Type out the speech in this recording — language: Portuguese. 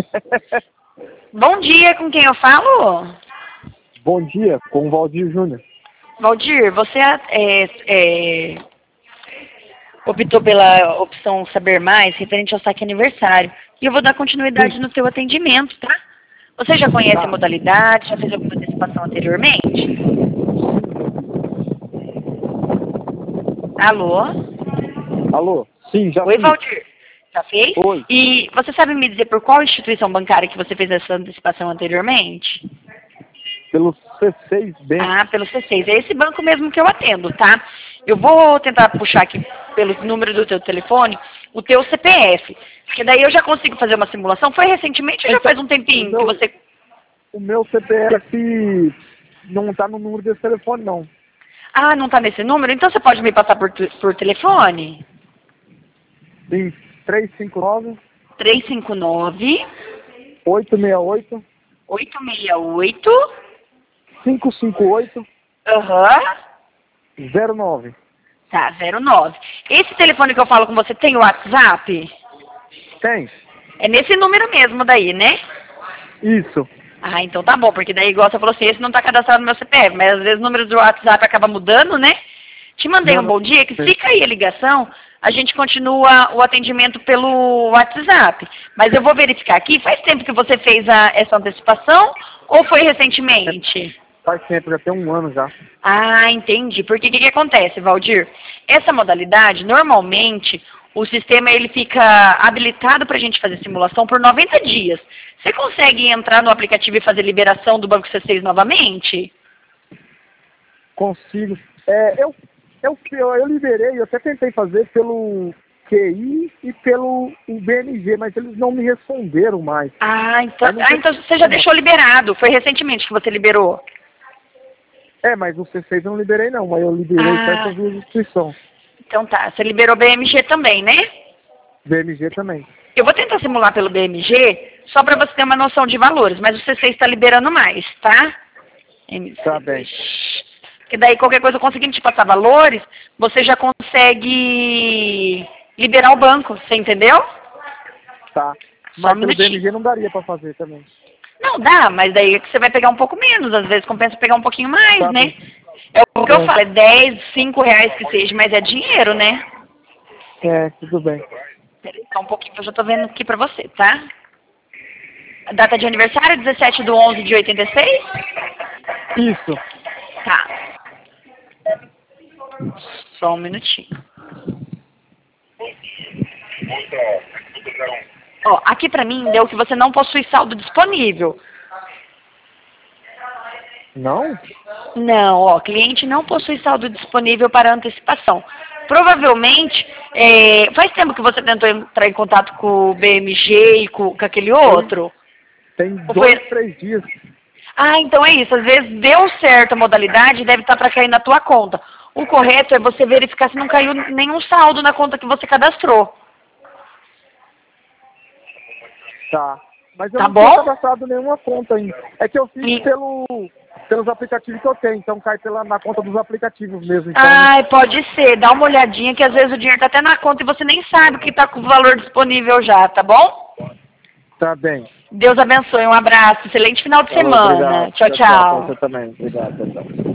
Bom dia, com quem eu falo? Bom dia, com o Valdir Júnior. Valdir, você optou pela opção Saber Mais, referente ao saque aniversário. E eu vou dar continuidade no seu atendimento, tá? Você já conhece a modalidade, já fez alguma antecipação anteriormente? Alô? Alô? Sim, já Oi, fiz. Valdir. Já fez? Oi. E você sabe me dizer por qual instituição bancária que você fez essa antecipação anteriormente? Pelo C6 Bank. Ah, pelo C6. É esse banco mesmo que eu atendo, tá? Eu vou tentar puxar aqui pelos números do teu telefone o teu CPF. Porque daí eu já consigo fazer uma simulação. Foi recentemente ou já faz um tempinho que você... O meu CPF não tá no número desse telefone, não. Ah, não tá nesse número? Então você pode me passar por telefone? Sim, 359 359 868 868 558 aham. 09. Tá, 09. Esse telefone que eu falo com você tem o WhatsApp? Tem? É nesse número mesmo daí, né? Isso. Ah, então tá bom, porque daí, igual você falou assim, esse não tá cadastrado no meu CPF, mas às vezes o número do WhatsApp acaba mudando, né? Te mandei um bom dia, que fica aí a ligação, a gente continua o atendimento pelo WhatsApp. Mas eu vou verificar aqui, faz tempo que você fez essa antecipação ou foi recentemente? Faz tempo, já tem um ano já. Ah, entendi. Porque o que acontece, Valdir? Essa modalidade, normalmente, o sistema ele fica habilitado para a gente fazer simulação por 90 dias. Você consegue entrar no aplicativo e fazer liberação do Banco C6 novamente? Consigo. Eu liberei, eu até tentei fazer pelo QI e pelo BMG, mas eles não me responderam mais. Então você já deixou liberado. Foi recentemente que você liberou. Mas o C6 eu não liberei não, mas eu liberei para essas duas instituições. Então tá, você liberou BMG também, né? BMG também. Eu vou tentar simular pelo BMG, só para você ter uma noção de valores, mas o C6 está liberando mais, tá? Tá bem. Porque daí qualquer coisa, conseguindo te passar valores, você já consegue liberar o banco, você entendeu? Tá. Mas pelo BMG não daria para fazer também. Não, dá, mas daí é que você vai pegar um pouco menos, às vezes compensa pegar um pouquinho mais, tá, né? É o que eu falo, é 10, 5 reais que seja, mas é dinheiro, né? Tudo bem. Peraí, só um pouquinho que eu já tô vendo aqui pra você, tá? A data de aniversário, 17/11 de 86? Isso. Tá. Só um minutinho. Ó, aqui pra mim deu que você não possui saldo disponível. Não? Não, ó, cliente não possui saldo disponível para antecipação. Provavelmente, faz tempo que você tentou entrar em contato com o BMG e com aquele outro? Tem 2, 3 dias. Ah, então é isso. Às vezes deu certo a modalidade e deve estar para cair na tua conta. O correto é você verificar se não caiu nenhum saldo na conta que você cadastrou. Tá. Mas eu Tá não bom? tinha cadastrado nenhuma conta ainda. É que eu fiz pelos aplicativos que eu tenho, então cai na conta dos aplicativos mesmo. Então... pode ser. Dá uma olhadinha que às vezes o dinheiro tá até na conta e você nem sabe que tá com o valor disponível já, tá bom? Tá bem. Deus abençoe. Um abraço. Excelente final de semana. Obrigado. Tchau, tchau. Você também. Obrigado. Tchau.